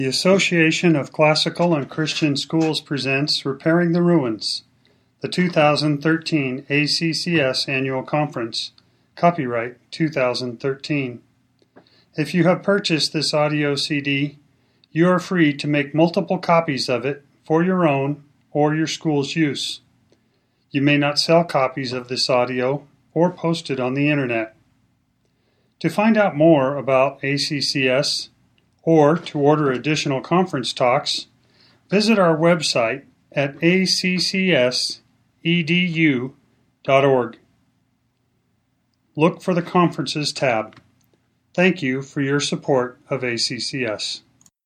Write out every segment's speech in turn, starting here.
The Association of Classical and Christian Schools presents Repairing the Ruins, the 2013 ACCS Annual Conference, copyright 2013. If you have purchased this audio CD, you are free to make multiple copies of it for your own or your school's use. You may not sell copies of this audio or post it on the internet. To find out more about ACCS or to order additional conference talks, visit our website at accs.edu.org. Look for the Conferences tab. Thank you for your support of ACCS.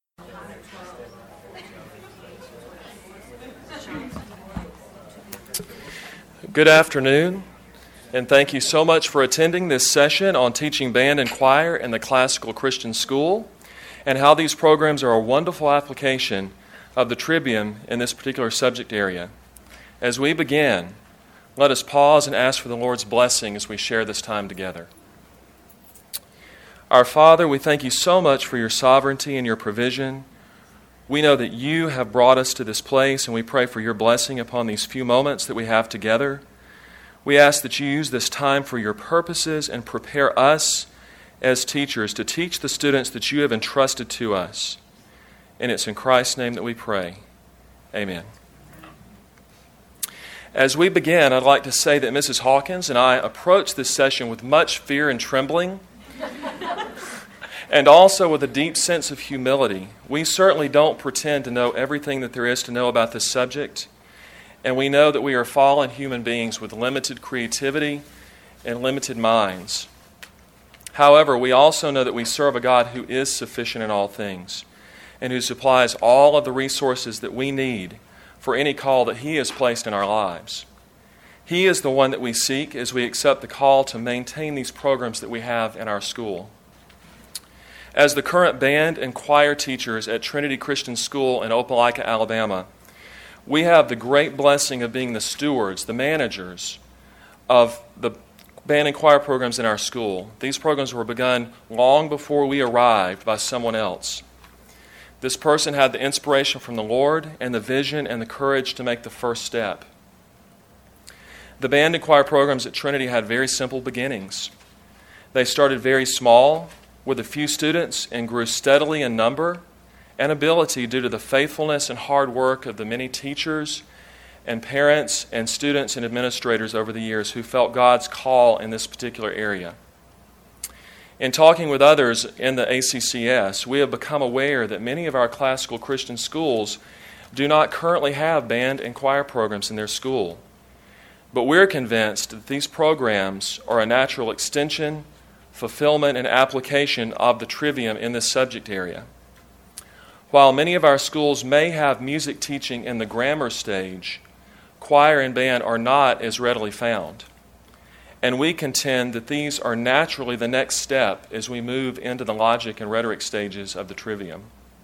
Good afternoon, and thank you so much for attending this session on teaching band and choir in the Classical Christian School and how these programs are a wonderful application of the Trivium in this particular subject area. As we begin, let us pause and ask for the Lord's blessing as we share this time together. Our Father, we thank you so much for your sovereignty and your provision. We know that you have brought us to this place, and we pray for your blessing upon these few moments that we have together. We ask that you use this time for your purposes and prepare us as teachers to teach the students that you have entrusted to us. And it's in Christ's name that we pray. Amen. As we begin, I'd like to say that Mrs. Hawkins and I approached this session with much fear and trembling, and also with a deep sense of humility. We certainly don't pretend to know everything that there is to know about this subject, and we know that we are fallen human beings with limited creativity and limited minds. However, we also know that we serve a God who is sufficient in all things and who supplies all of the resources that we need for any call that He has placed in our lives. He is the one that we seek as we accept the call to maintain these programs that we have in our school. As the current band and choir teachers at Trinity Christian School in Opelika, Alabama, we have the great blessing of being the stewards, the managers of the band and choir programs in our school. These programs were begun long before we arrived by someone else. This person had the inspiration from the Lord and the vision and the courage to make the first step. The band and choir programs at Trinity had very simple beginnings. They started very small with a few students and grew steadily in number and ability due to the faithfulness and hard work of the many teachers and parents and students and administrators over the years who felt God's call in this particular area. In talking with others in the ACCS, we have become aware that many of our classical Christian schools do not currently have band and choir programs in their school. But we're convinced that these programs are a natural extension, fulfillment, and application of the Trivium in this subject area. While many of our schools may have music teaching in the grammar stage, choir and band are not as readily found. And we contend that these are naturally the next step as we move into the logic and rhetoric stages of the Trivium.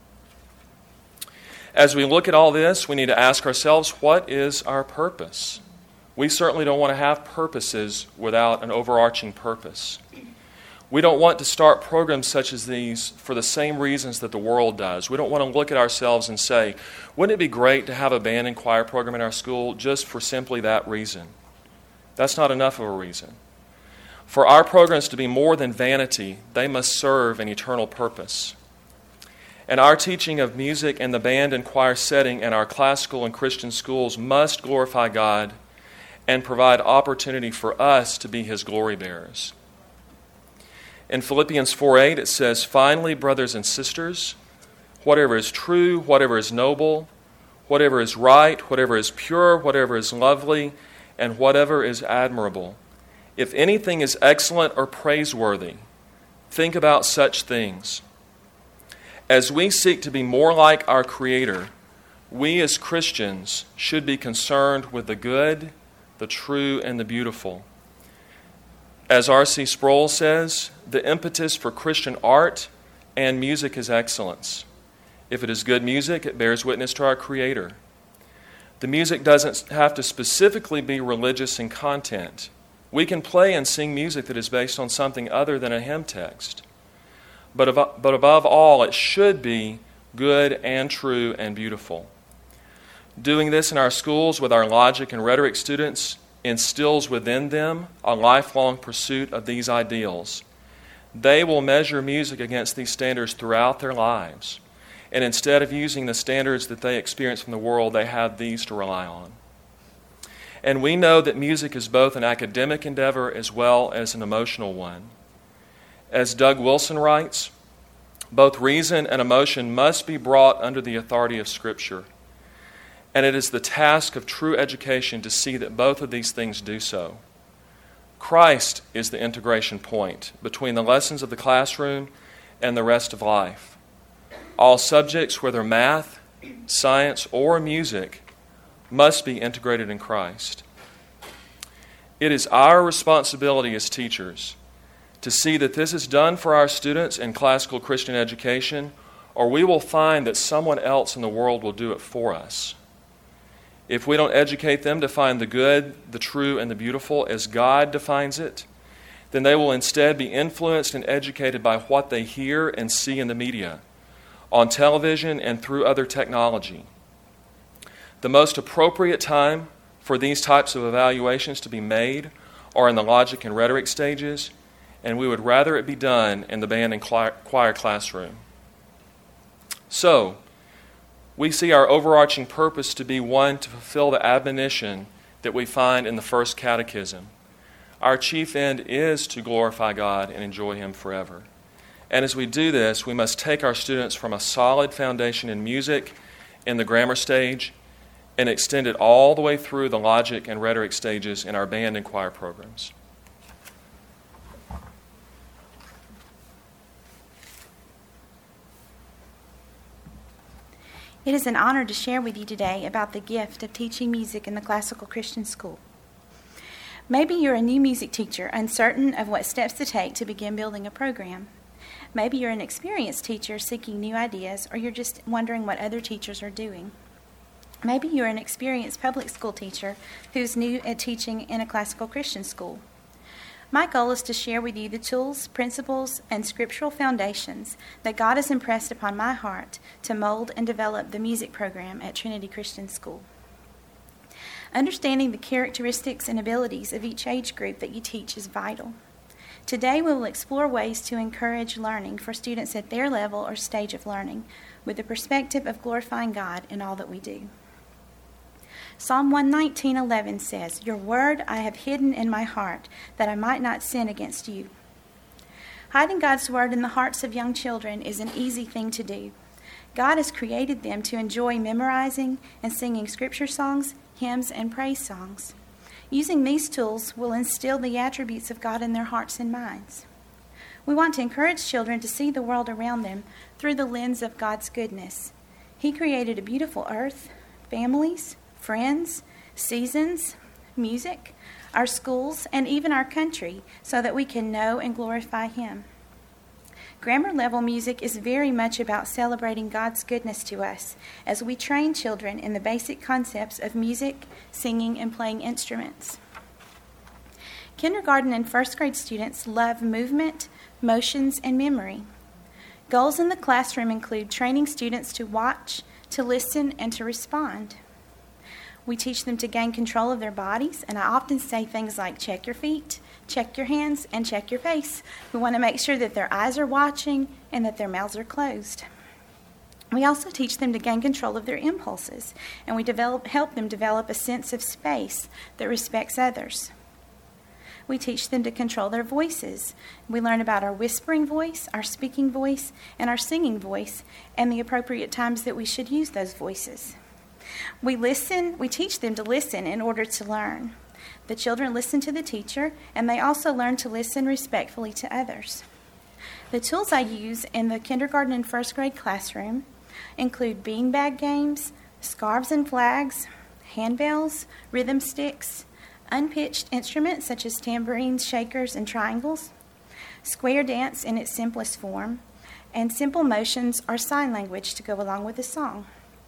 As we look at all this, we need to ask ourselves, what is our purpose? We certainly don't want to have purposes without an overarching purpose. We don't want to start programs such as these for the same reasons that the world does. We don't want to look at ourselves and say, wouldn't it be great to have a band and choir program in our school just for simply that reason? That's not enough of a reason. For our programs to be more than vanity, they must serve an eternal purpose. And our teaching of music in the band and choir setting in our classical and Christian schools must glorify God and provide opportunity for us to be His glory bearers. In Philippians 4:8 it says, "Finally, brothers and sisters, whatever is true, whatever is noble, whatever is right, whatever is pure, whatever is lovely, and whatever is admirable, if anything is excellent or praiseworthy, think about such things." As we seek to be more like our Creator, we as Christians should be concerned with the good, the true, and the beautiful. As R.C. Sproul says, the impetus for Christian art and music is excellence. If it is good music, it bears witness to our Creator. The music doesn't have to specifically be religious in content. We can play and sing music that is based on something other than a hymn text. But above all, it should be good and true and beautiful. Doing this in our schools with our logic and rhetoric students instills within them a lifelong pursuit of these ideals. They will measure music against these standards throughout their lives. And instead of using the standards that they experience from the world, they have these to rely on. And we know that music is both an academic endeavor as well as an emotional one. As Doug Wilson writes, both reason and emotion must be brought under the authority of Scripture. And it is the task of true education to see that both of these things do so. Christ is the integration point between the lessons of the classroom and the rest of life. All subjects, whether math, science, or music, must be integrated in Christ. It is our responsibility as teachers to see that this is done for our students in classical Christian education, or we will find that someone else in the world will do it for us. If we don't educate them to find the good, the true, and the beautiful as God defines it, then they will instead be influenced and educated by what they hear and see in the media, on television, and through other technology. The most appropriate time for these types of evaluations to be made are in the logic and rhetoric stages, and we would rather it be done in the band and choir classroom. So, we see our overarching purpose to be one to fulfill the admonition that we find in the first catechism. Our chief end is to glorify God and enjoy Him forever. And as we do this, we must take our students from a solid foundation in music in the grammar stage and extend it all the way through the logic and rhetoric stages in our band and choir programs. It is an honor to share with you today about the gift of teaching music in the Classical Christian School. Maybe you're a new music teacher, uncertain of what steps to take to begin building a program. Maybe you're an experienced teacher seeking new ideas, or you're just wondering what other teachers are doing. Maybe you're an experienced public school teacher who's new at teaching in a classical Christian school. My goal is to share with you the tools, principles, and scriptural foundations that God has impressed upon my heart to mold and develop the music program at Trinity Christian School. Understanding the characteristics and abilities of each age group that you teach is vital. Today we will explore ways to encourage learning for students at their level or stage of learning with the perspective of glorifying God in all that we do. Psalm 119:11 says, "Your word I have hidden in my heart, that I might not sin against you." Hiding God's word in the hearts of young children is an easy thing to do. God has created them to enjoy memorizing and singing scripture songs, hymns, and praise songs. Using these tools will instill the attributes of God in their hearts and minds. We want to encourage children to see the world around them through the lens of God's goodness. He created a beautiful earth, families, friends, seasons, music, our schools, and even our country so that we can know and glorify Him. Grammar level music is very much about celebrating God's goodness to us as we train children in the basic concepts of music, singing, and playing instruments. Kindergarten and first grade students love movement, motions, and memory. Goals in the classroom include training students to watch, to listen, and to respond. We teach them to gain control of their bodies, and I often say things like check your feet, check your hands, and check your face. We want to make sure that their eyes are watching and that their mouths are closed. We also teach them to gain control of their impulses, and we help them develop a sense of space that respects others. We teach them to control their voices. We learn about our whispering voice, our speaking voice, and our singing voice, and the appropriate times that we should use those voices. We teach them to listen in order to learn. The children listen to the teacher, and they also learn to listen respectfully to others. The tools I use in the kindergarten and first grade classroom include beanbag games, scarves and flags, handbells, rhythm sticks, unpitched instruments such as tambourines, shakers, and triangles, square dance in its simplest form, and simple motions or sign language to go along with the song.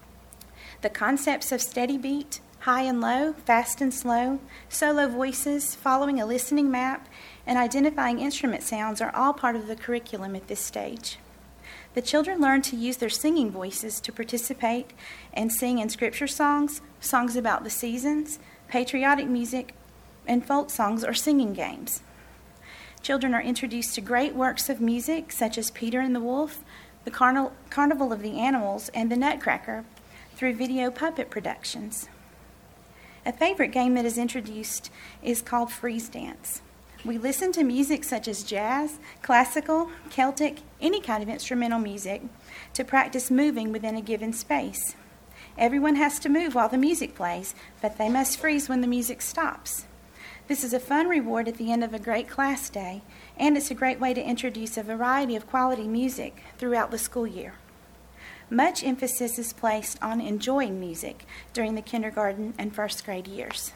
The concepts of steady beat, high and low, fast and slow, solo voices, following a listening map, and identifying instrument sounds are all part of the curriculum at this stage. The children learn to use their singing voices to participate and sing in scripture songs, songs about the seasons, patriotic music, and folk songs or singing games. Children are introduced to great works of music such as Peter and the Wolf, the Carnival of the Animals, and the Nutcracker through video puppet productions. A favorite game that is introduced is called Freeze Dance. We listen to music such as jazz, classical, Celtic, any kind of instrumental music to practice moving within a given space. Everyone has to move while the music plays, but they must freeze when the music stops. This is a fun reward at the end of a great class day, and it's a great way to introduce a variety of quality music throughout the school year. Much emphasis is placed on enjoying music during the kindergarten and first grade years.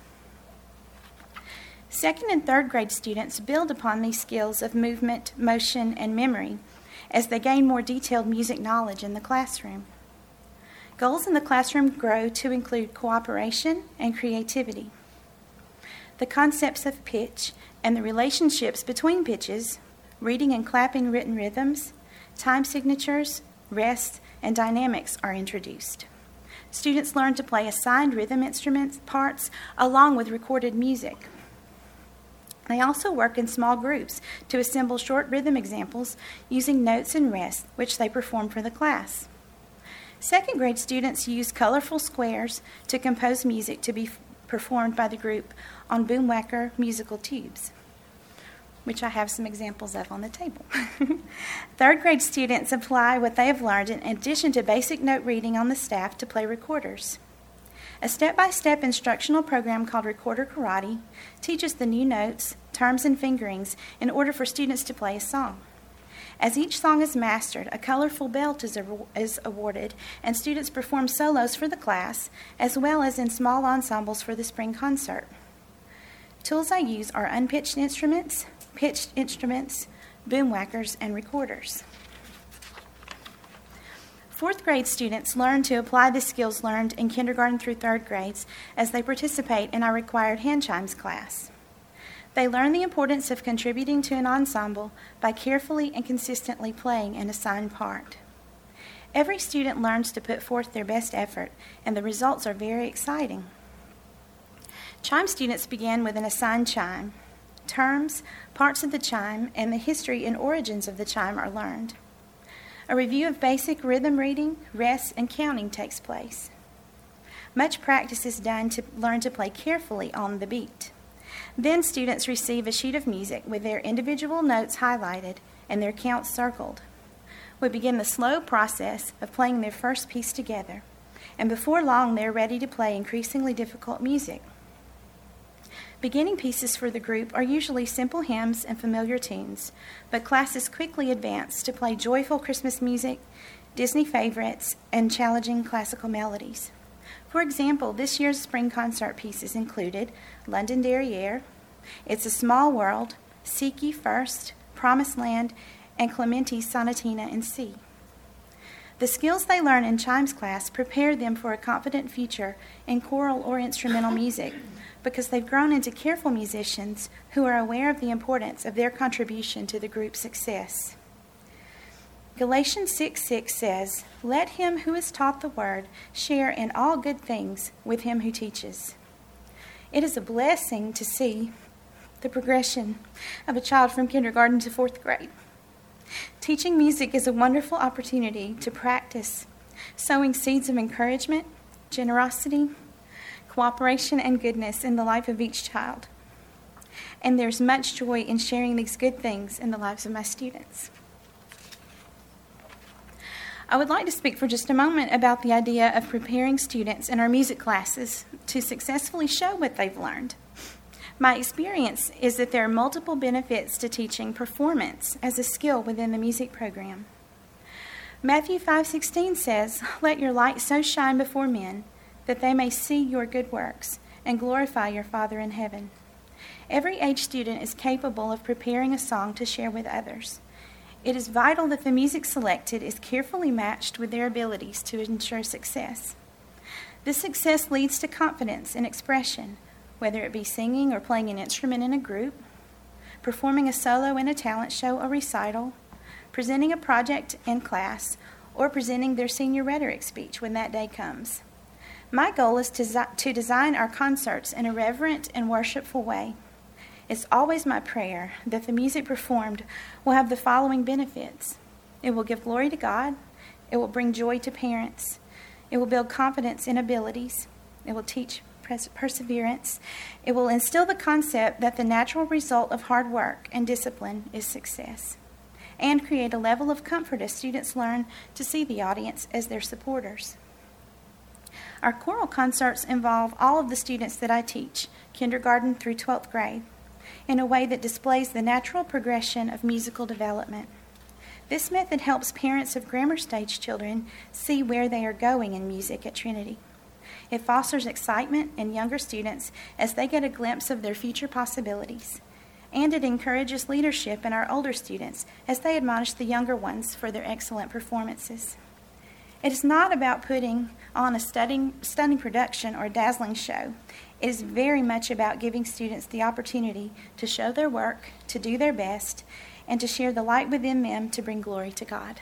Second and third grade students build upon these skills of movement, motion, and memory as they gain more detailed music knowledge in the classroom. Goals in the classroom grow to include cooperation and creativity. The concepts of pitch and the relationships between pitches, reading and clapping written rhythms, time signatures, rest, and dynamics are introduced. Students learn to play assigned rhythm instruments parts along with recorded music. They also work in small groups to assemble short rhythm examples using notes and rests, which they perform for the class. Second grade students use colorful squares to compose music to be performed by the group on Boomwhacker musical tubes, which I have some examples of on the table. Third grade students apply what they have learned in addition to basic note reading on the staff to play recorders. A step-by-step instructional program called Recorder Karate teaches the new notes, terms, and fingerings in order for students to play a song. As each song is mastered, a colorful belt is awarded, and students perform solos for the class, as well as in small ensembles for the spring concert. Tools I use are unpitched instruments, pitched instruments, boomwhackers, and recorders. Fourth grade students learn to apply the skills learned in kindergarten through third grades as they participate in our required hand chimes class. They learn the importance of contributing to an ensemble by carefully and consistently playing an assigned part. Every student learns to put forth their best effort, and the results are very exciting. Chime students begin with an assigned chime. Terms, parts of the chime, and the history and origins of the chime are learned. A review of basic rhythm reading, rest, and counting takes place. Much practice is done to learn to play carefully on the beat. Then students receive a sheet of music with their individual notes highlighted and their counts circled. We begin the slow process of playing their first piece together, and before long they're ready to play increasingly difficult music. Beginning pieces for the group are usually simple hymns and familiar tunes, but classes quickly advance to play joyful Christmas music, Disney favorites, and challenging classical melodies. For example, this year's spring concert pieces included London Derriere, It's a Small World, Seek Ye First, Promised Land, and Clementi's Sonatina in C. The skills they learn in chimes class prepare them for a confident future in choral or instrumental music, because they've grown into careful musicians who are aware of the importance of their contribution to the group's success. Galatians 6:6 says, "Let him who is taught the word share in all good things with him who teaches." It is a blessing to see the progression of a child from kindergarten to fourth grade. Teaching music is a wonderful opportunity to practice sowing seeds of encouragement, generosity, cooperation, and goodness in the life of each child. And there's much joy in sharing these good things in the lives of my students. I would like to speak for just a moment about the idea of preparing students in our music classes to successfully show what they've learned. My experience is that there are multiple benefits to teaching performance as a skill within the music program. Matthew 5:16 says, "Let your light so shine before men that they may see your good works and glorify your Father in heaven." Every age student is capable of preparing a song to share with others. It is vital that the music selected is carefully matched with their abilities to ensure success. This success leads to confidence in expression, whether it be singing or playing an instrument in a group, performing a solo in a talent show or recital, presenting a project in class, or presenting their senior rhetoric speech when that day comes. My goal is to design our concerts in a reverent and worshipful way. It's always my prayer that the music performed will have the following benefits. It will give glory to God. It will bring joy to parents. It will build confidence in abilities. It will teach perseverance. It will instill the concept that the natural result of hard work and discipline is success, and create a level of comfort as students learn to see the audience as their supporters. Our choral concerts involve all of the students that I teach, kindergarten through 12th grade, in a way that displays the natural progression of musical development. This method helps parents of grammar stage children see where they are going in music at Trinity. It fosters excitement in younger students as they get a glimpse of their future possibilities, and it encourages leadership in our older students as they admonish the younger ones for their excellent performances. It is not about putting on a stunning production or a dazzling show. It is very much about giving students the opportunity to show their work, to do their best, and to share the light within them to bring glory to God.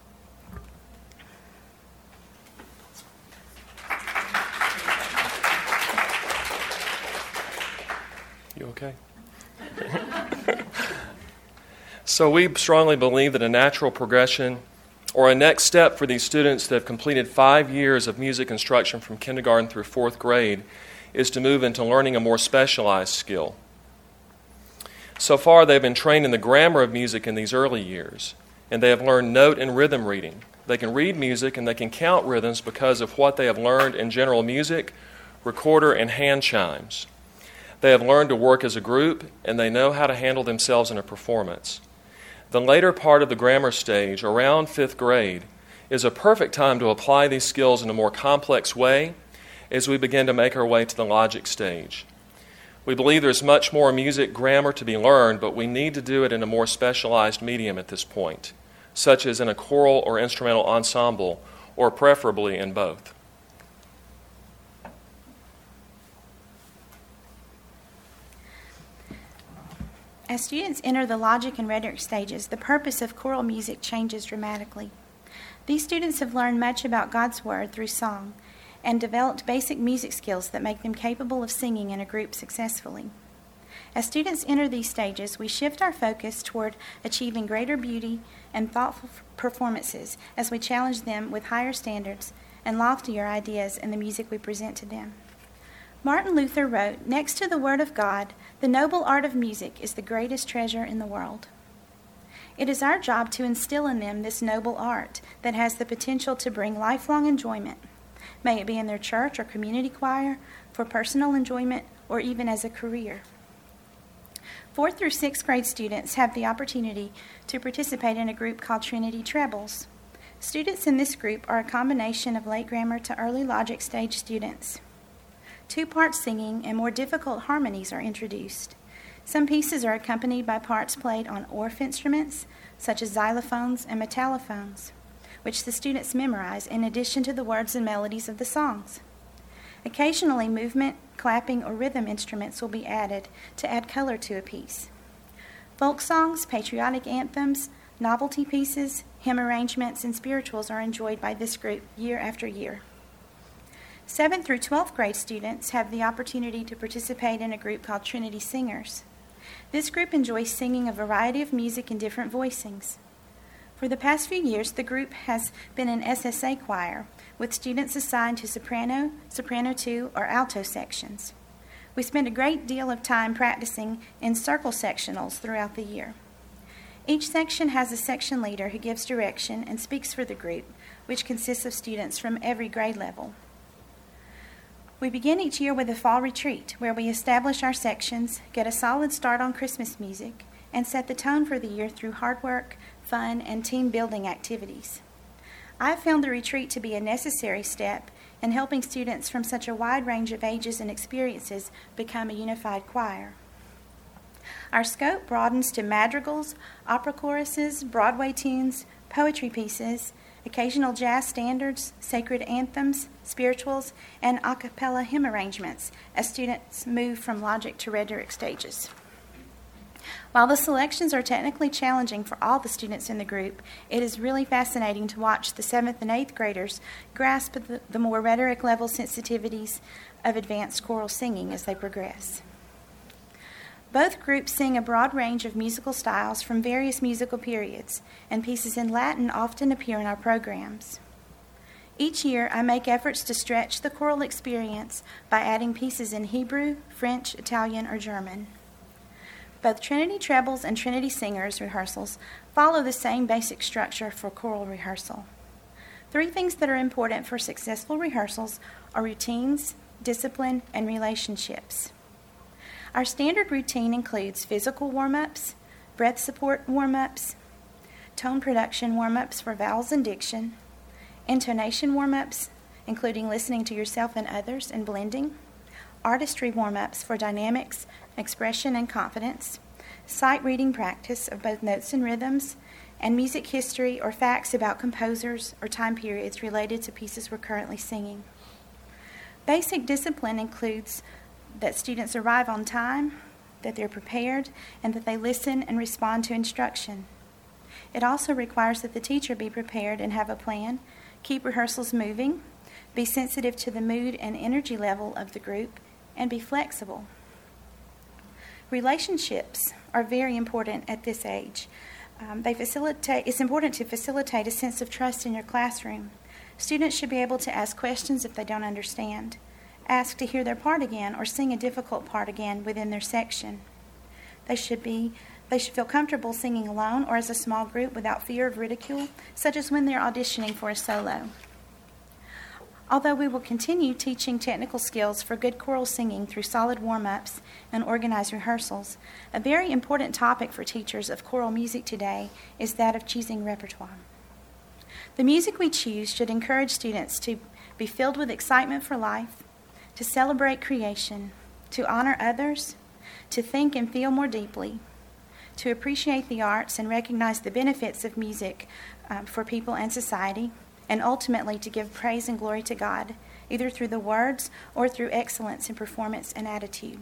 You okay? So we strongly believe that a natural progression or a next step for these students that have completed 5 years of music instruction from kindergarten through 4th grade is to move into learning a more specialized skill. So far, they've been trained in the grammar of music in these early years, and they have learned note and rhythm reading. They can read music and they can count rhythms because of what they have learned in general music, recorder, and hand chimes. They have learned to work as a group, and they know how to handle themselves in a performance. The later part of the grammar stage, around 5th grade, is a perfect time to apply these skills in a more complex way as we begin to make our way to the logic stage. We believe there's much more music grammar to be learned, but we need to do it in a more specialized medium at this point, such as in a choral or instrumental ensemble, or preferably in both. As students enter the logic and rhetoric stages, the purpose of choral music changes dramatically. These students have learned much about God's Word through song and developed basic music skills that make them capable of singing in a group successfully. As students enter these stages, we shift our focus toward achieving greater beauty and thoughtful performances as we challenge them with higher standards and loftier ideas in the music we present to them. Martin Luther wrote, "Next to the Word of God, the noble art of music is the greatest treasure in the world." It is our job to instill in them this noble art that has the potential to bring lifelong enjoyment, may it be in their church or community choir, for personal enjoyment, or even as a career. 4th through 6th grade students have the opportunity to participate in a group called Trinity Trebles. Students in this group are a combination of late grammar to early logic stage students. 2-part singing and more difficult harmonies are introduced. Some pieces are accompanied by parts played on Orff instruments, such as xylophones and metallophones, which the students memorize in addition to the words and melodies of the songs. Occasionally, movement, clapping, or rhythm instruments will be added to add color to a piece. Folk songs, patriotic anthems, novelty pieces, hymn arrangements, and spirituals are enjoyed by this group year after year. 7th through 12th grade students have the opportunity to participate in a group called Trinity Singers. This group enjoys singing a variety of music in different voicings. For the past few years, the group has been an SSA choir, with students assigned to soprano, soprano 2, or alto sections. We spend a great deal of time practicing in circle sectionals throughout the year. Each section has a section leader who gives direction and speaks for the group, which consists of students from every grade level. We begin each year with a fall retreat, where we establish our sections, get a solid start on Christmas music, and set the tone for the year through hard work, fun, and team-building activities. I have found the retreat to be a necessary step in helping students from such a wide range of ages and experiences become a unified choir. Our scope broadens to madrigals, opera choruses, Broadway tunes, poetry pieces, occasional jazz standards, sacred anthems, spirituals, and a cappella hymn arrangements as students move from logic to rhetoric stages. While the selections are technically challenging for all the students in the group, it is really fascinating to watch the 7th and 8th graders grasp the more rhetoric level sensitivities of advanced choral singing as they progress. Both groups sing a broad range of musical styles from various musical periods, and pieces in Latin often appear in our programs. Each year, I make efforts to stretch the choral experience by adding pieces in Hebrew, French, Italian, or German. Both Trinity Trebles and Trinity Singers rehearsals follow the same basic structure for choral rehearsal. 3 things that are important for successful rehearsals are routines, discipline, and relationships. Our standard routine includes physical warm-ups, breath support warm-ups, tone production warm-ups for vowels and diction, intonation warm-ups, including listening to yourself and others and blending, artistry warm-ups for dynamics, expression, and confidence, sight reading practice of both notes and rhythms, and music history or facts about composers or time periods related to pieces we're currently singing. Basic discipline includes that students arrive on time, that they're prepared, and that they listen and respond to instruction. It also requires that the teacher be prepared and have a plan, keep rehearsals moving, be sensitive to the mood and energy level of the group, and be flexible. Relationships are very important at this age. It's important to facilitate a sense of trust in your classroom. Students should be able to ask questions if they don't understand, ask to hear their part again, or sing a difficult part again within their section. They should feel comfortable singing alone or as a small group without fear of ridicule, such as when they're auditioning for a solo. Although we will continue teaching technical skills for good choral singing through solid warm-ups and organized rehearsals, a very important topic for teachers of choral music today is that of choosing repertoire. The music we choose should encourage students to be filled with excitement for life, to celebrate creation, to honor others, to think and feel more deeply, to appreciate the arts and recognize the benefits of music for people and society, and ultimately to give praise and glory to God, either through the words or through excellence in performance and attitude.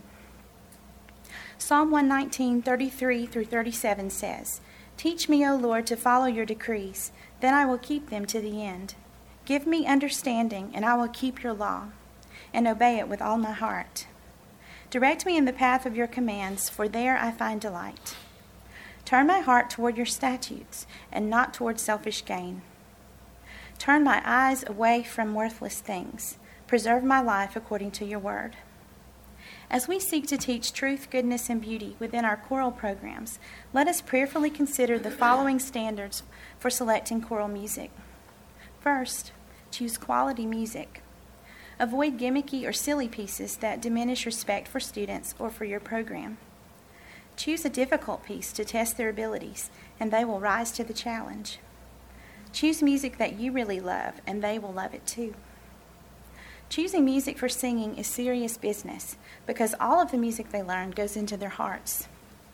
Psalm 119, 33 through 37 says, "Teach me, O Lord, to follow your decrees, then I will keep them to the end. Give me understanding, and I will keep your law, and obey it with all my heart. Direct me in the path of your commands, for there I find delight. Turn my heart toward your statutes, and not toward selfish gain. Turn my eyes away from worthless things. Preserve my life according to your word." As we seek to teach truth, goodness, and beauty within our choral programs, let us prayerfully consider the following standards for selecting choral music. First, choose quality music. Avoid gimmicky or silly pieces that diminish respect for students or for your program. Choose a difficult piece to test their abilities, and they will rise to the challenge. Choose music that you really love, and they will love it too. Choosing music for singing is serious business because all of the music they learn goes into their hearts.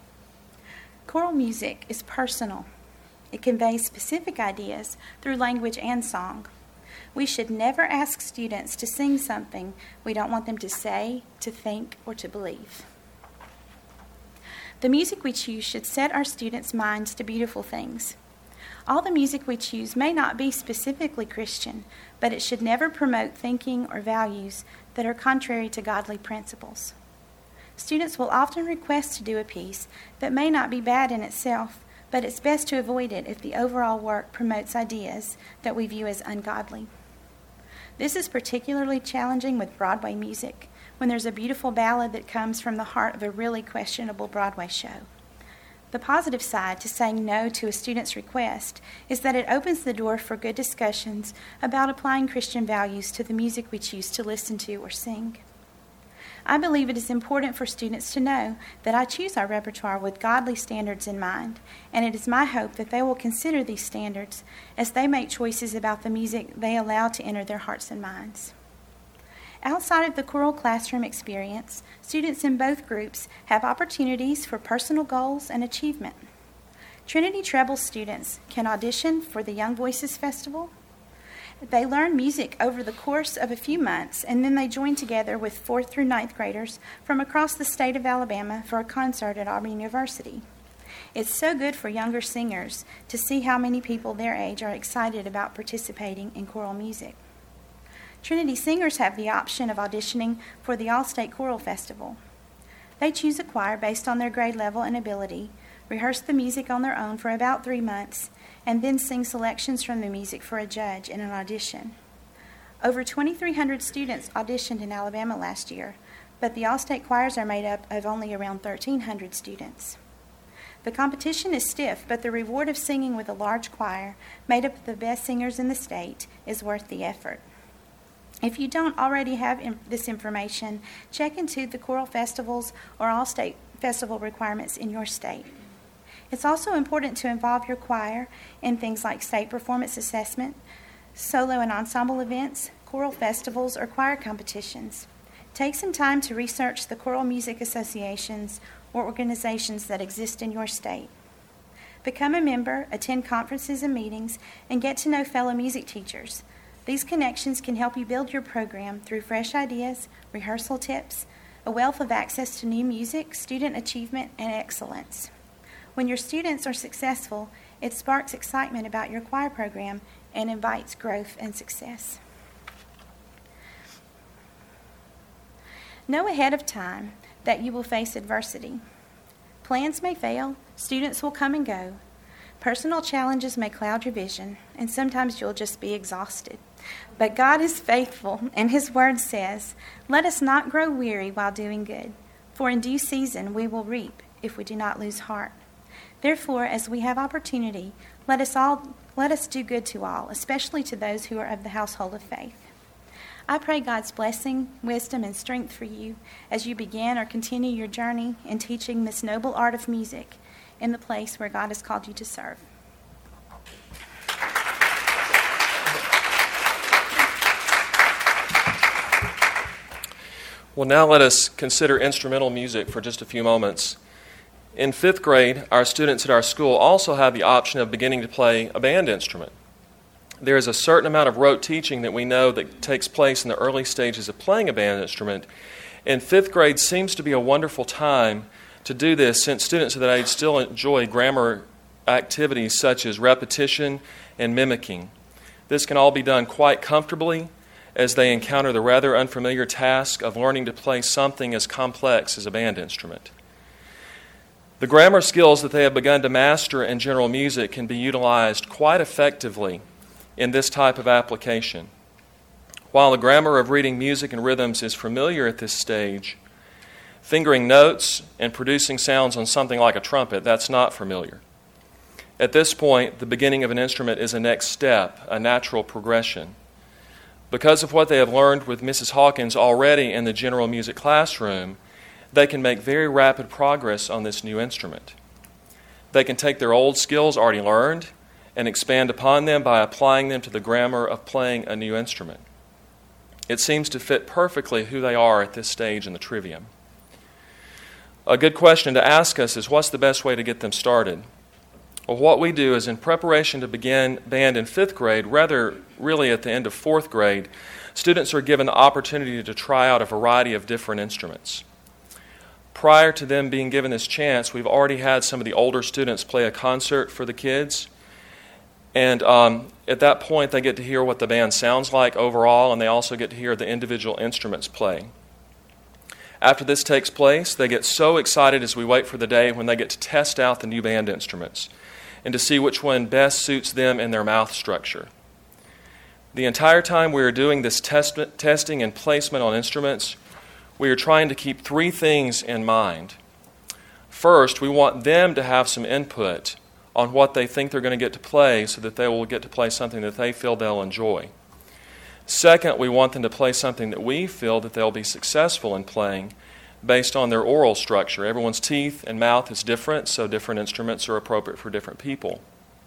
Choral music is personal. It conveys specific ideas through language and song. We should never ask students to sing something we don't want them to say, to think, or to believe. The music we choose should set our students' minds to beautiful things. All the music we choose may not be specifically Christian, but it should never promote thinking or values that are contrary to godly principles. Students will often request to do a piece that may not be bad in itself, but it's best to avoid it if the overall work promotes ideas that we view as ungodly. This is particularly challenging with Broadway music, when there's a beautiful ballad that comes from the heart of a really questionable Broadway show. The positive side to saying no to a student's request is that it opens the door for good discussions about applying Christian values to the music we choose to listen to or sing. I believe it is important for students to know that I choose our repertoire with godly standards in mind, and it is my hope that they will consider these standards as they make choices about the music they allow to enter their hearts and minds. Outside of the choral classroom experience, students in both groups have opportunities for personal goals and achievement. Trinity Treble students can audition for the Young Voices Festival, They learn music over the course of a few months, and then they join together with 4th through 9th graders from across the state of Alabama for a concert at Auburn University. It's so good for younger singers to see how many people their age are excited about participating in choral music. Trinity singers have the option of auditioning for the All-State Choral Festival. They choose a choir based on their grade level and ability, rehearse the music on their own for about 3 months, and then sing selections from the music for a judge in an audition. Over 2,300 students auditioned in Alabama last year, but the All-State choirs are made up of only around 1,300 students. The competition is stiff, but the reward of singing with a large choir, made up of the best singers in the state, is worth the effort. If you don't already have this information, check into the choral festivals or All-State festival requirements in your state. It's also important to involve your choir in things like state performance assessment, solo and ensemble events, choral festivals, or choir competitions. Take some time to research the choral music associations or organizations that exist in your state. Become a member, attend conferences and meetings, and get to know fellow music teachers. These connections can help you build your program through fresh ideas, rehearsal tips, a wealth of access to new music, student achievement, and excellence. When your students are successful, it sparks excitement about your choir program and invites growth and success. Know ahead of time that you will face adversity. Plans may fail, students will come and go, personal challenges may cloud your vision, and sometimes you'll just be exhausted. But God is faithful, and His Word says, "Let us not grow weary while doing good, for in due season we will reap if we do not lose heart." Therefore, as we have opportunity, let us do good to all, especially to those who are of the household of faith. I pray God's blessing, wisdom, and strength for you as you begin or continue your journey in teaching this noble art of music in the place where God has called you to serve. Well, now let us consider instrumental music for just a few moments. In 5th grade, our students at our school also have the option of beginning to play a band instrument. There is a certain amount of rote teaching that we know that takes place in the early stages of playing a band instrument, and 5th grade seems to be a wonderful time to do this since students of that age still enjoy grammar activities such as repetition and mimicking. This can all be done quite comfortably as they encounter the rather unfamiliar task of learning to play something as complex as a band instrument. The grammar skills that they have begun to master in general music can be utilized quite effectively in this type of application. While the grammar of reading music and rhythms is familiar at this stage, fingering notes and producing sounds on something like a trumpet, that's not familiar. At this point, the beginning of an instrument is a next step, a natural progression. Because of what they have learned with Mrs. Hawkins already in the general music classroom, they can make very rapid progress on this new instrument. They can take their old skills already learned and expand upon them by applying them to the grammar of playing a new instrument. It seems to fit perfectly who they are at this stage in the trivium. A good question to ask us is, what's the best way to get them started? Well, what we do is, in preparation to begin band in 5th grade, rather really at the end of 4th grade, students are given the opportunity to try out a variety of different instruments. Prior to them being given this chance, we've already had some of the older students play a concert for the kids. And at that point, they get to hear what the band sounds like overall, and they also get to hear the individual instruments play. After this takes place, they get so excited as we wait for the day when they get to test out the new band instruments and to see which one best suits them and their mouth structure. The entire time we are doing this testing and placement on instruments, we are trying to keep 3 things in mind. First, we want them to have some input on what they think they're going to get to play so that they will get to play something that they feel they'll enjoy. Second, we want them to play something that we feel that they'll be successful in playing based on their oral structure. Everyone's teeth and mouth is different, so different instruments are appropriate for different people.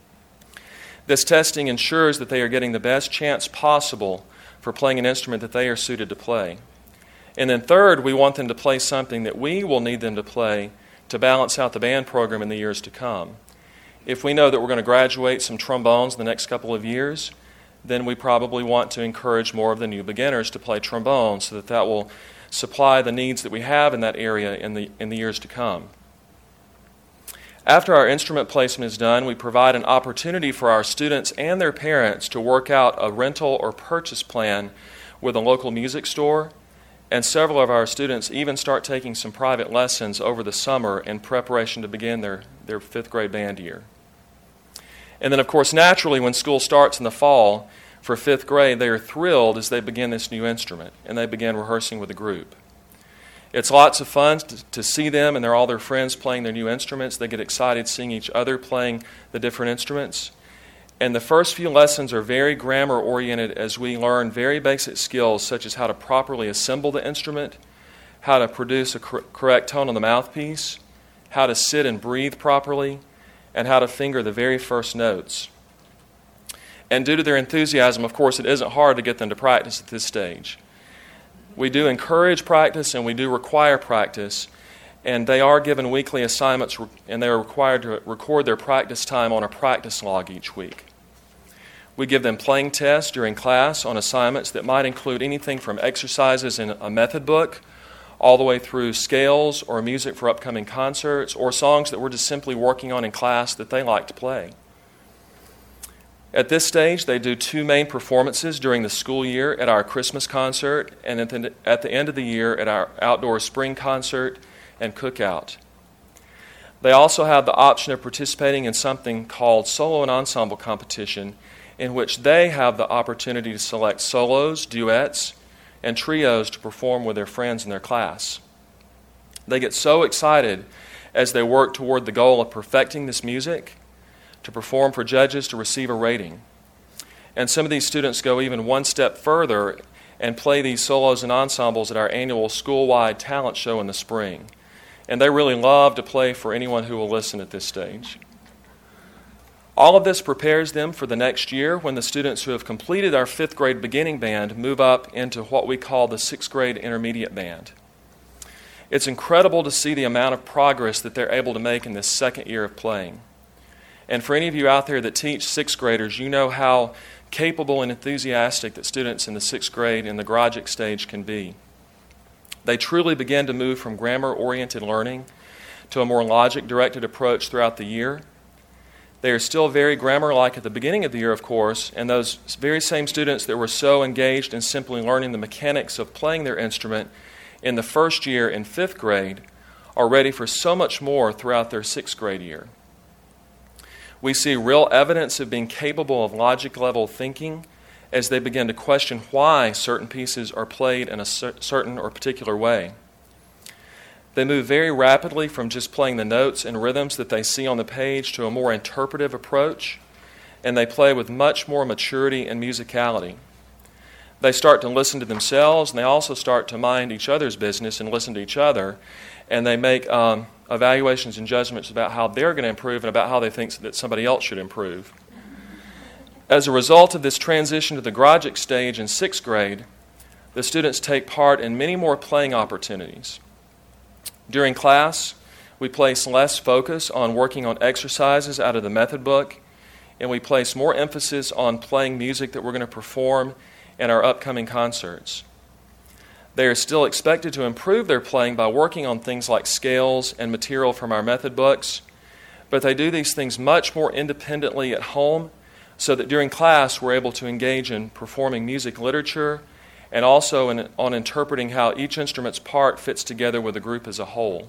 This testing ensures that they are getting the best chance possible for playing an instrument that they are suited to play. And then third, we want them to play something that we will need them to play to balance out the band program in the years to come. If we know that we're going to graduate some trombones in the next couple of years, then we probably want to encourage more of the new beginners to play trombone so that will supply the needs that we have in that area in the years to come. After our instrument placement is done, we provide an opportunity for our students and their parents to work out a rental or purchase plan with a local music store, and several of our students even start taking some private lessons over the summer in preparation to begin their fifth grade band year. And then, of course, naturally, when school starts in the fall for fifth grade, they are thrilled as they begin this new instrument, and they begin rehearsing with a group. It's lots of fun to see them and all their friends playing their new instruments. They get excited seeing each other playing the different instruments. And the first few lessons are very grammar-oriented as we learn very basic skills such as how to properly assemble the instrument, how to produce a correct tone on the mouthpiece, how to sit and breathe properly, and how to finger the very first notes. And due to their enthusiasm, of course, it isn't hard to get them to practice at this stage. We do encourage practice and we do require practice, and they are given weekly assignments and they are required to record their practice time on a practice log each week. We give them playing tests during class on assignments that might include anything from exercises in a method book all the way through scales or music for upcoming concerts or songs that we're just simply working on in class that they like to play. At this stage, they do 2 main performances during the school year at our Christmas concert and at the end of the year at our outdoor spring concert and cookout. They also have the option of participating in something called solo and ensemble competition, in which they have the opportunity to select solos, duets, and trios to perform with their friends in their class. They get so excited as they work toward the goal of perfecting this music, to perform for judges to receive a rating. And some of these students go even one step further and play these solos and ensembles at our annual school-wide talent show in the spring. And they really love to play for anyone who will listen at this stage. All of this prepares them for the next year when the students who have completed our 5th grade beginning band move up into what we call the 6th grade intermediate band. It's incredible to see the amount of progress that they're able to make in this second year of playing. And for any of you out there that teach 6th graders, you know how capable and enthusiastic that students in the 6th grade in the Grodzic stage can be. They truly begin to move from grammar-oriented learning to a more logic-directed approach throughout the year. They are still very grammar-like at the beginning of the year, of course, and those very same students that were so engaged in simply learning the mechanics of playing their instrument in the first year in 5th grade are ready for so much more throughout their 6th grade year. We see real evidence of being capable of logic-level thinking as they begin to question why certain pieces are played in a certain or particular way. They move very rapidly from just playing the notes and rhythms that they see on the page to a more interpretive approach, and they play with much more maturity and musicality. They start to listen to themselves, and they also start to mind each other's business and listen to each other, and they make evaluations and judgments about how they're going to improve and about how they think that somebody else should improve. As a result of this transition to the Grodzic stage in 6th grade, the students take part in many more playing opportunities. During class, we place less focus on working on exercises out of the method book, and we place more emphasis on playing music that we're going to perform in our upcoming concerts. They are still expected to improve their playing by working on things like scales and material from our method books, but they do these things much more independently at home so that during class we're able to engage in performing music literature and also on interpreting how each instrument's part fits together with the group as a whole.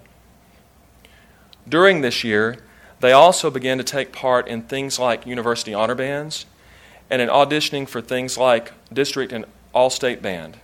During this year, they also begin to take part in things like university honor bands and in auditioning for things like district and all-state band.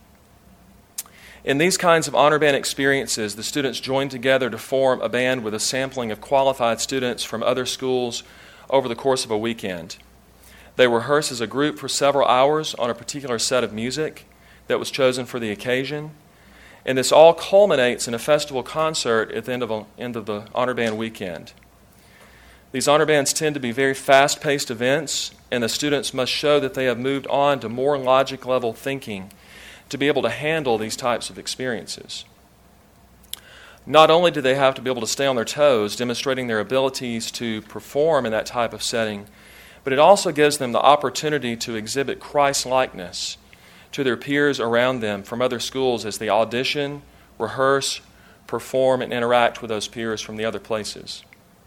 In these kinds of honor band experiences, the students join together to form a band with a sampling of qualified students from other schools over the course of a weekend. They rehearse as a group for several hours on a particular set of music that was chosen for the occasion, and this all culminates in a festival concert at the end of the honor band weekend. These honor bands tend to be very fast-paced events, and the students must show that they have moved on to more logic-level thinking to be able to handle these types of experiences. Not only do they have to be able to stay on their toes, demonstrating their abilities to perform in that type of setting, but it also gives them the opportunity to exhibit Christ-likeness to their peers around them from other schools as they audition, rehearse, perform, and interact with those peers from the other places.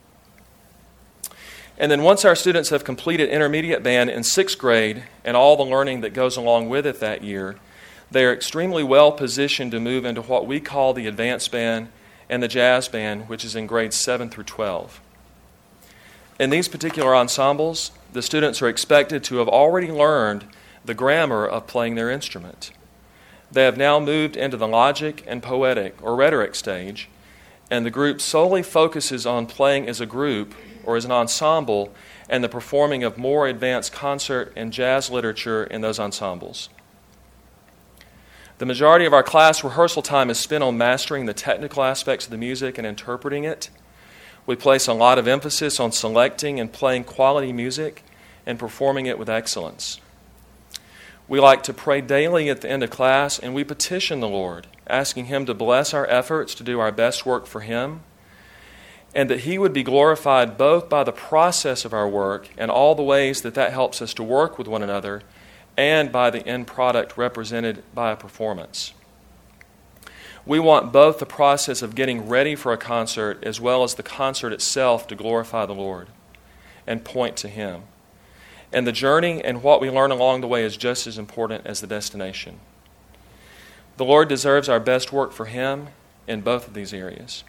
And then once our students have completed intermediate band in 6th grade and all the learning that goes along with it that year, they are extremely well positioned to move into what we call the advanced band and the jazz band, which is in grades 7 through 12. In these particular ensembles, the students are expected to have already learned the grammar of playing their instrument. They have now moved into the logic and poetic or rhetoric stage, and the group solely focuses on playing as a group or as an ensemble and the performing of more advanced concert and jazz literature in those ensembles. The majority of our class rehearsal time is spent on mastering the technical aspects of the music and interpreting it. We place a lot of emphasis on selecting and playing quality music and performing it with excellence. We like to pray daily at the end of class, and we petition the Lord, asking Him to bless our efforts to do our best work for Him, and that He would be glorified both by the process of our work and all the ways that that helps us to work with one another, and by the end product represented by a performance. We want both the process of getting ready for a concert as well as the concert itself to glorify the Lord and point to Him. And the journey and what we learn along the way is just as important as the destination. The Lord deserves our best work for Him in both of these areas.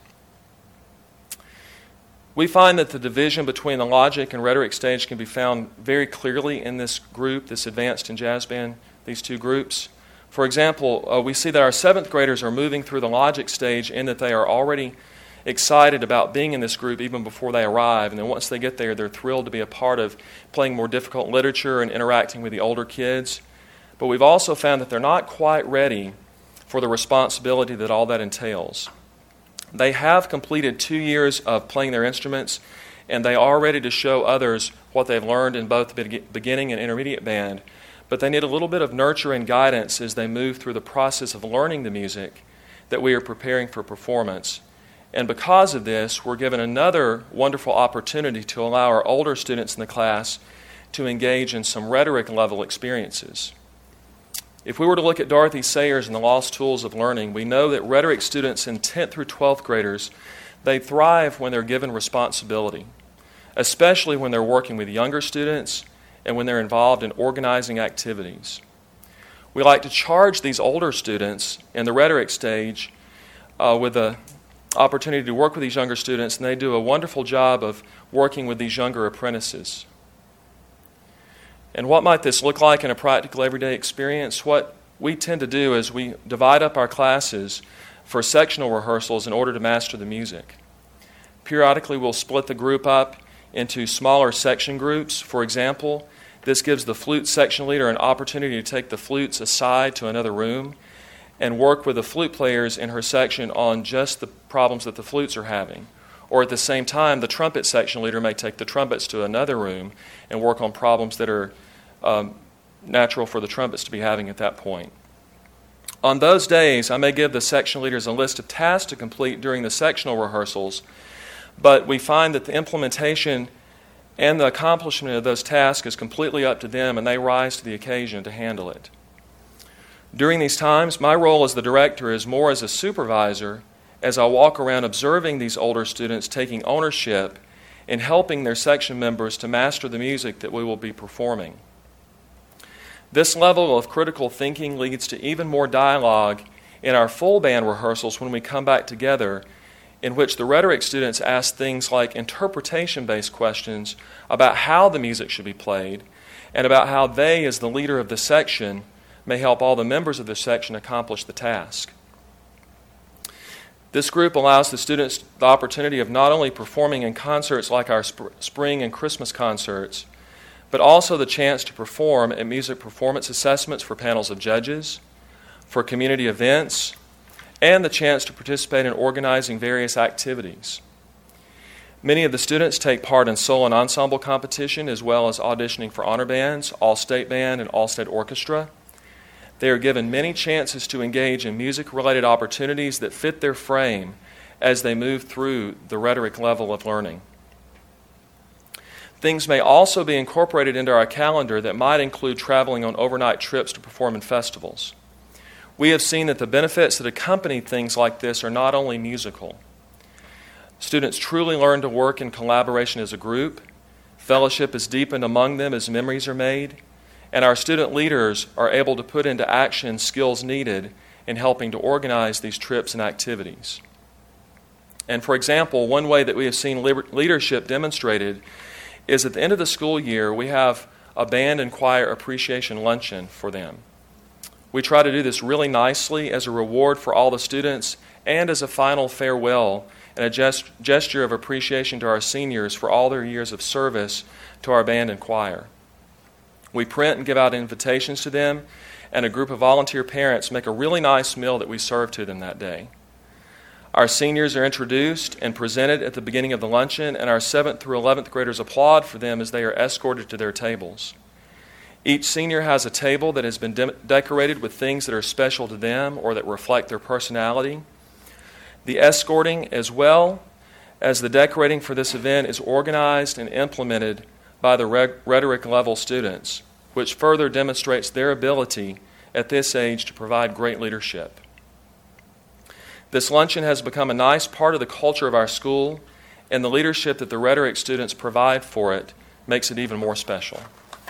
We find that the division between the logic and rhetoric stage can be found very clearly in this group, this advanced and jazz band, these two groups. For example, we see that our 7th graders are moving through the logic stage in that they are already excited about being in this group even before they arrive. And then once they get there, they're thrilled to be a part of playing more difficult literature and interacting with the older kids. But we've also found that they're not quite ready for the responsibility that all that entails. They have completed 2 years of playing their instruments, and they are ready to show others what they've learned in both the beginning and intermediate band. But they need a little bit of nurture and guidance as they move through the process of learning the music that we are preparing for performance. And because of this, we're given another wonderful opportunity to allow our older students in the class to engage in some rhetoric level experiences. If we were to look at Dorothy Sayers and the Lost Tools of Learning, we know that rhetoric students in 10th through 12th graders, they thrive when they're given responsibility, especially when they're working with younger students and when they're involved in organizing activities. We like to charge these older students in the rhetoric stage with the opportunity to work with these younger students, and they do a wonderful job of working with these younger apprentices. And what might this look like in a practical everyday experience? What we tend to do is we divide up our classes for sectional rehearsals in order to master the music. Periodically, we'll split the group up into smaller section groups. For example, this gives the flute section leader an opportunity to take the flutes aside to another room and work with the flute players in her section on just the problems that the flutes are having. Or at the same time, the trumpet section leader may take the trumpets to another room and work on problems that are natural for the trumpets to be having at that point. On those days, I may give the section leaders a list of tasks to complete during the sectional rehearsals, but we find that the implementation and the accomplishment of those tasks is completely up to them, and they rise to the occasion to handle it. During these times, my role as the director is more as a supervisor as I walk around observing these older students taking ownership in helping their section members to master the music that we will be performing. This level of critical thinking leads to even more dialogue in our full band rehearsals when we come back together, in which the rhetoric students ask things like interpretation-based questions about how the music should be played and about how they, as the leader of the section, may help all the members of the section accomplish the task. This group allows the students the opportunity of not only performing in concerts like our spring and Christmas concerts, but also the chance to perform at music performance assessments for panels of judges, for community events, and the chance to participate in organizing various activities. Many of the students take part in solo and ensemble competition as well as auditioning for honor bands, all-state band, and all-state orchestra. They are given many chances to engage in music-related opportunities that fit their frame as they move through the rhetoric level of learning. Things may also be incorporated into our calendar that might include traveling on overnight trips to perform in festivals. We have seen that the benefits that accompany things like this are not only musical. Students truly learn to work in collaboration as a group, fellowship is deepened among them as memories are made, and our student leaders are able to put into action skills needed in helping to organize these trips and activities. And for example, one way that we have seen leadership demonstrated is at the end of the school year, we have a band and choir appreciation luncheon for them. We try to do this really nicely as a reward for all the students and as a final farewell and a gesture of appreciation to our seniors for all their years of service to our band and choir. We print and give out invitations to them, and a group of volunteer parents make a really nice meal that we serve to them that day. Our seniors are introduced and presented at the beginning of the luncheon, and our 7th through 11th graders applaud for them as they are escorted to their tables. Each senior has a table that has been decorated with things that are special to them or that reflect their personality. The escorting, as well as the decorating for this event, is organized and implemented by the rhetoric level students, which further demonstrates their ability at this age to provide great leadership. This luncheon has become a nice part of the culture of our school, and the leadership that the rhetoric students provide for it makes it even more special.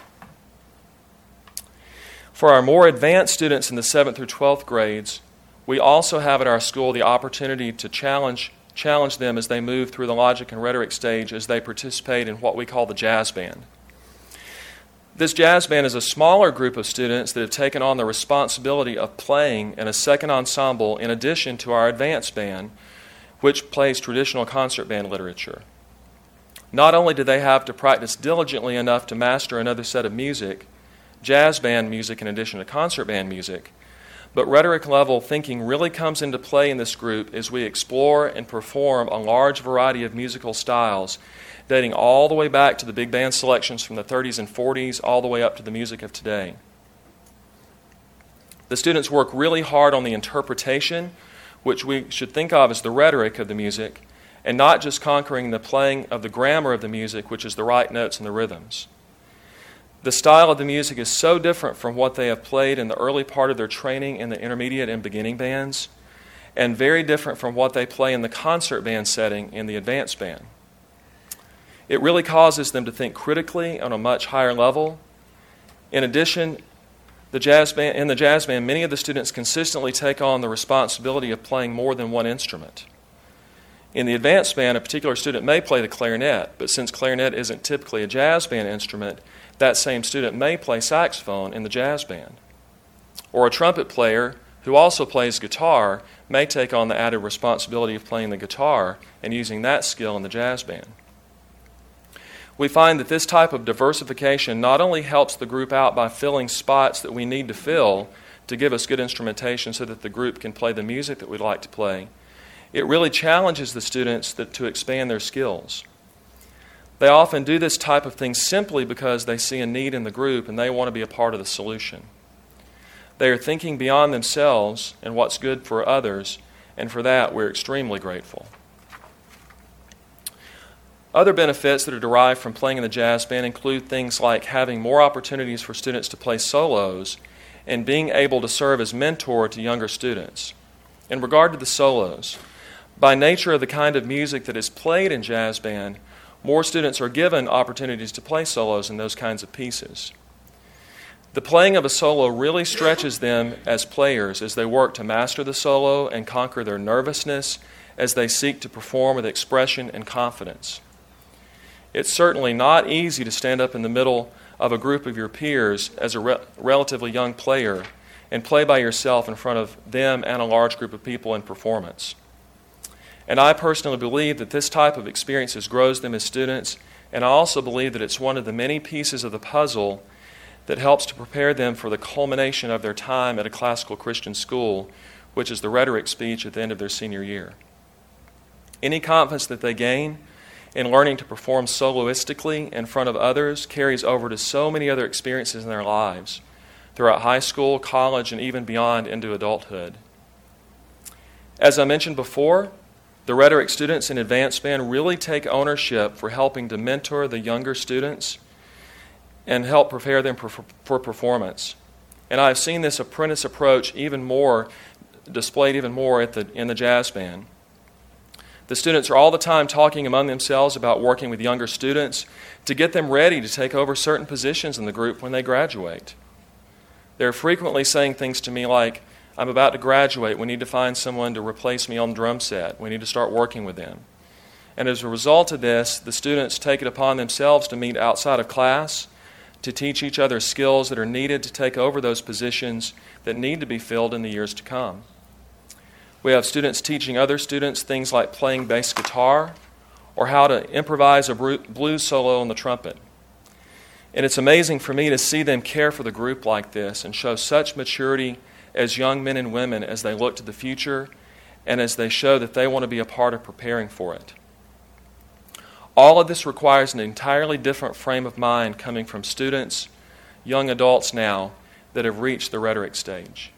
For our more advanced students in the 7th through 12th grades, we also have at our school the opportunity to challenge them as they move through the logic and rhetoric stage as they participate in what we call the jazz band. This jazz band is a smaller group of students that have taken on the responsibility of playing in a second ensemble in addition to our advanced band, which plays traditional concert band literature. Not only do they have to practice diligently enough to master another set of music, jazz band music in addition to concert band music, but rhetoric level thinking really comes into play in this group as we explore and perform a large variety of musical styles dating all the way back to the big band selections from the 30s and 40s all the way up to the music of today. The students work really hard on the interpretation, which we should think of as the rhetoric of the music, and not just conquering the playing of the grammar of the music, which is the right notes and the rhythms. The style of the music is so different from what they have played in the early part of their training in the intermediate and beginning bands, and very different from what they play in the concert band setting in the advanced band. It really causes them to think critically on a much higher level. In addition, in the jazz band, many of the students consistently take on the responsibility of playing more than one instrument. In the advanced band, a particular student may play the clarinet, but since clarinet isn't typically a jazz band instrument, that same student may play saxophone in the jazz band. Or a trumpet player who also plays guitar may take on the added responsibility of playing the guitar and using that skill in the jazz band. We find that this type of diversification not only helps the group out by filling spots that we need to fill to give us good instrumentation so that the group can play the music that we'd like to play, it really challenges the students to expand their skills. They often do this type of thing simply because they see a need in the group and they want to be a part of the solution. They are thinking beyond themselves and what's good for others, and for that we're extremely grateful. Other benefits that are derived from playing in the jazz band include things like having more opportunities for students to play solos and being able to serve as mentor to younger students. In regard to the solos, by nature of the kind of music that is played in jazz band, more students are given opportunities to play solos in those kinds of pieces. The playing of a solo really stretches them as players as they work to master the solo and conquer their nervousness as they seek to perform with expression and confidence. It's certainly not easy to stand up in the middle of a group of your peers as a relatively young player and play by yourself in front of them and a large group of people in performance. And I personally believe that this type of experiences grows them as students, and I also believe that it's one of the many pieces of the puzzle that helps to prepare them for the culmination of their time at a classical Christian school, which is the rhetoric speech at the end of their senior year. Any confidence that they gain in learning to perform soloistically in front of others carries over to so many other experiences in their lives, throughout high school, college, and even beyond into adulthood. As I mentioned before, The rhetoric students in advanced band really take ownership for helping to mentor the younger students and help prepare them for performance. And I've seen this apprentice approach displayed even more in the jazz band. The students are all the time talking among themselves about working with younger students to get them ready to take over certain positions in the group when they graduate. They're frequently saying things to me like, I'm about to graduate, we need to find someone to replace me on the drum set. We need to start working with them. And as a result of this, the students take it upon themselves to meet outside of class, to teach each other skills that are needed to take over those positions that need to be filled in the years to come. We have students teaching other students things like playing bass guitar or how to improvise a blues solo on the trumpet. And it's amazing for me to see them care for the group like this and show such maturity as young men and women as they look to the future and as they show that they want to be a part of preparing for it. All of this requires an entirely different frame of mind coming from students, young adults now, that have reached the rhetoric stage.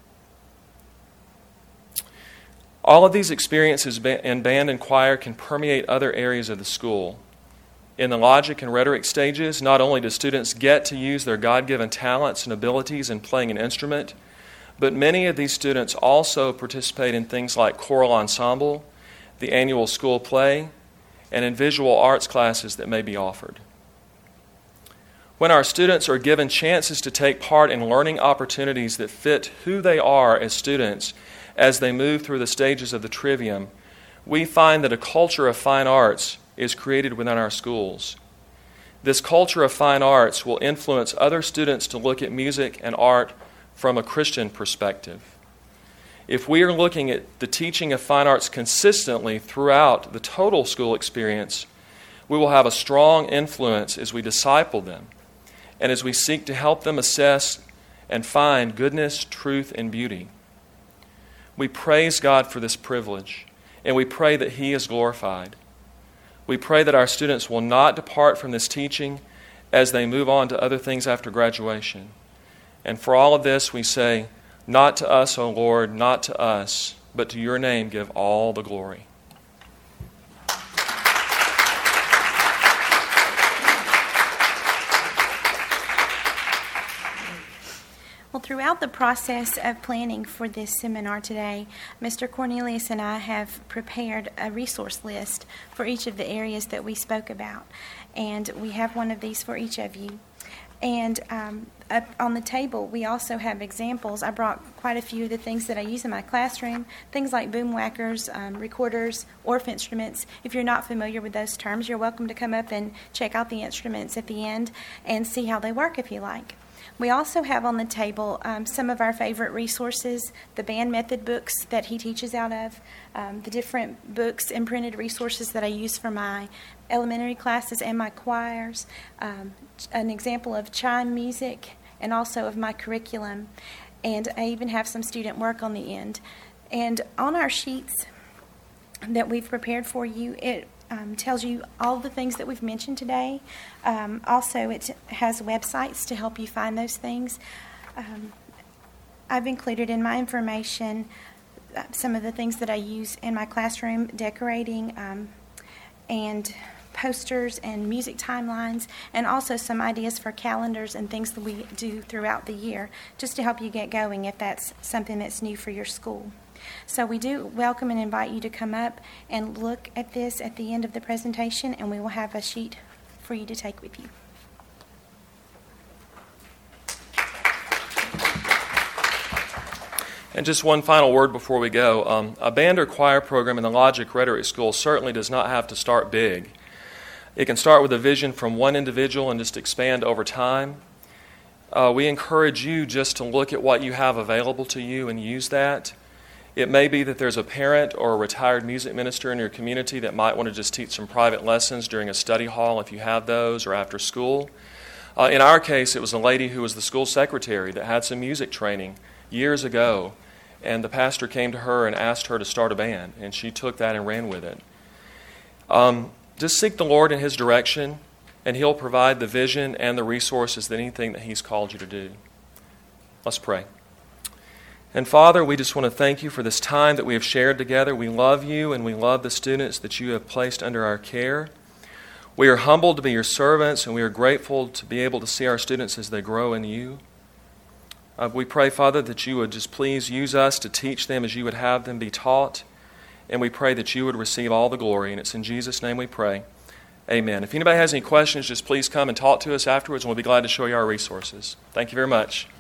All of these experiences in band and choir can permeate other areas of the school. In the logic and rhetoric stages, not only do students get to use their God-given talents and abilities in playing an instrument, but many of these students also participate in things like choral ensemble, the annual school play, and in visual arts classes that may be offered. When our students are given chances to take part in learning opportunities that fit who they are as students as they move through the stages of the trivium, we find that a culture of fine arts is created within our schools. This culture of fine arts will influence other students to look at music and art from a Christian perspective. If we are looking at the teaching of fine arts consistently throughout the total school experience, we will have a strong influence as we disciple them and as we seek to help them assess and find goodness, truth, and beauty. We praise God for this privilege, and we pray that He is glorified. We pray that our students will not depart from this teaching as they move on to other things after graduation. And for all of this, we say, not to us, O Lord, not to us, but to your name give all the glory. Well, throughout the process of planning for this seminar today, Mr. Cornelius and I have prepared a resource list for each of the areas that we spoke about. And we have one of these for each of you. And up on the table, we also have examples. I brought quite a few of the things that I use in my classroom, things like boom whackers, recorders, Orff instruments. If you're not familiar with those terms, you're welcome to come up and check out the instruments at the end and see how they work if you like. We also have on the table some of our favorite resources, the band method books that he teaches out of, the different books and printed resources that I use for my elementary classes and my choirs, an example of chime music, and also of my curriculum. And I even have some student work on the end. And on our sheets that we've prepared for you, it tells you all the things that we've mentioned today. Also, it has websites to help you find those things. I've included in my information some of the things that I use in my classroom, decorating and posters and music timelines, and also some ideas for calendars and things that we do throughout the year, just to help you get going if that's something that's new for your school. So we do welcome and invite you to come up and look at this at the end of the presentation, and we will have a sheet for you to take with you. And just one final word before we go. A band or choir program in the Logic Rhetoric School certainly does not have to start big. It can start with a vision from one individual and just expand over time. We encourage you just to look at what you have available to you and use that. It may be that there's a parent or a retired music minister in your community that might want to just teach some private lessons during a study hall if you have those, or after school. In our case, it was a lady who was the school secretary that had some music training years ago, and the pastor came to her and asked her to start a band, and she took that and ran with it. Just seek the Lord in His direction, and He'll provide the vision and the resources that anything that He's called you to do. Let's pray. And Father, we just want to thank you for this time that we have shared together. We love you and we love the students that you have placed under our care. We are humbled to be your servants, and we are grateful to be able to see our students as they grow in you. We pray, Father, that you would just please use us to teach them as you would have them be taught. And we pray that you would receive all the glory. And it's in Jesus' name we pray. Amen. If anybody has any questions, just please come and talk to us afterwards, and we'll be glad to show you our resources. Thank you very much.